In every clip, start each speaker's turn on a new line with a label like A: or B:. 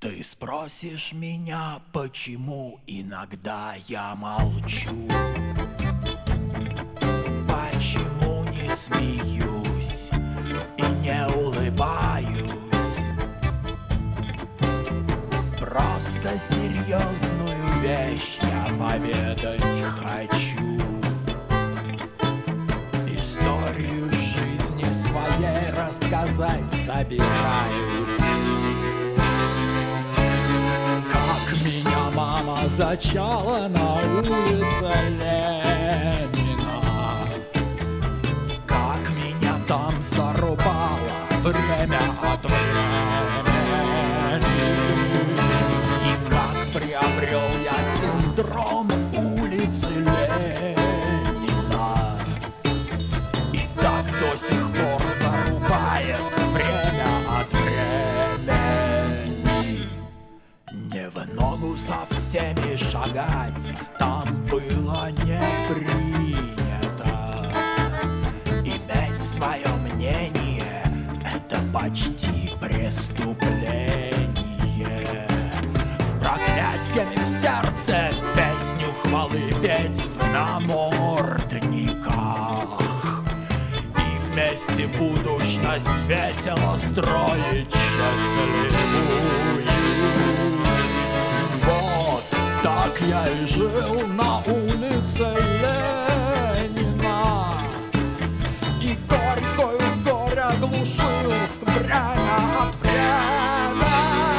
A: Ты спросишь меня, почему иногда я молчу, почему не смеюсь и не улыбаюсь. Просто серьезную вещь я поведать хочу. Историю жизни своей рассказать собираюсь. Как меня мама зачала на улице Ленина, как меня там зарубало время от времени, и как приобрел я синдром улицы Ленина, и так до сих пор зарубает время от времени. Не в ногу со всеми шагать там было не принято. Иметь свое мнение — это почти преступление. С проклятиями в сердце песню хвалы петь в намордниках и вместе будущность весело строить счастливую. Вот так я и жил на улице Ленина, и горькою с горя глушил время от времени.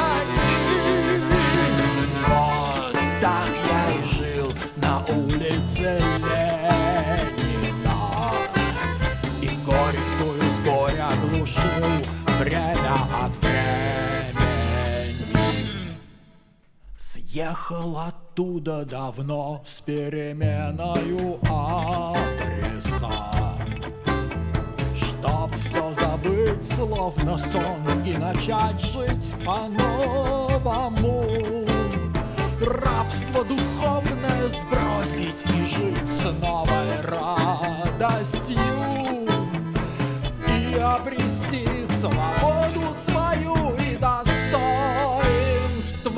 A: Вот так я и жил на улице Ленина, и горькую с горя глушил время от времени. Съехал оттуда давно с переменою адреса, чтоб все забыть, словно сон, и начать жить по-новому. Рабство духовное сбросить и жить с новой радостью, и обрести свободу свою и достоинство.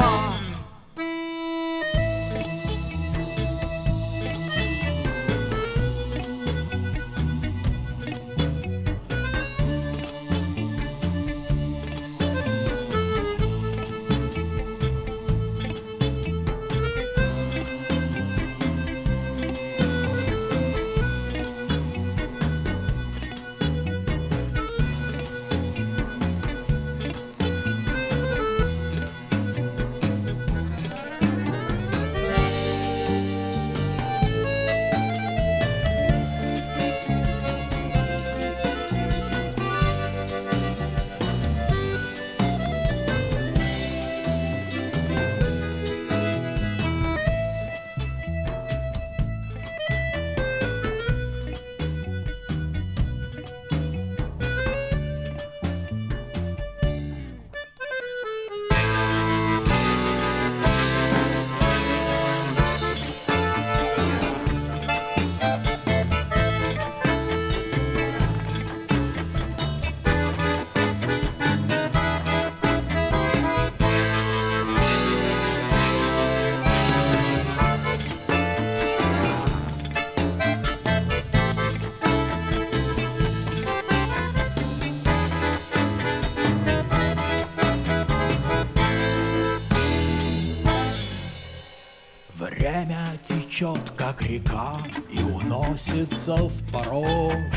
A: Время течет, как река, и уносится в прошлое.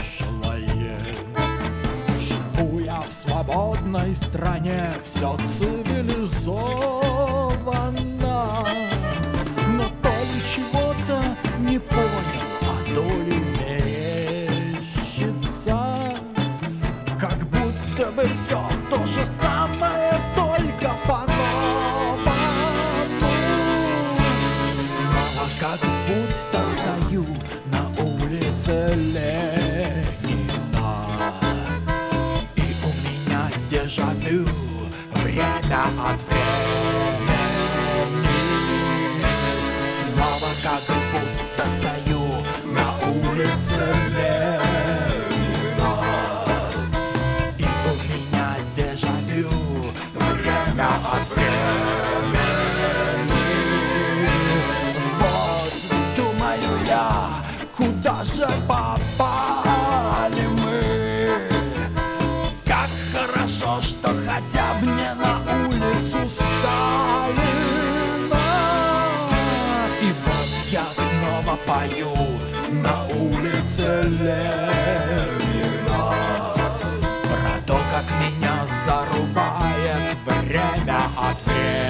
A: Живу я в свободной стране, все цивилизовано, но то ли чего-то не понял, а то ли мерещится, как будто бы все то же самое, только по-новому. Как будто стою на улице Ленина, и у меня дежавю время от времени. Снова как будто стою на улице Ленина, и у меня дежавю время от времени. снова поют на улице Ленина про то, как меня зарубает время от времени.